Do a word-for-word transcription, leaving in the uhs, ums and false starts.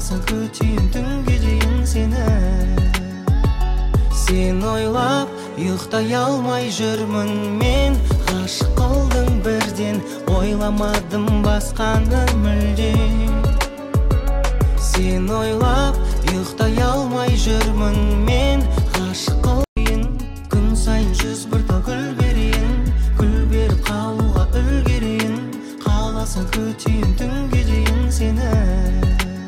қалса күтейін түнге дейін сені. Сен ойлап ұйықтай алмай жүрмін мен, ғашық қылдың бірден, ойламадым басқаны мүлде. Сен ойлап ұйықтай алмай жүрмін мен, ғашық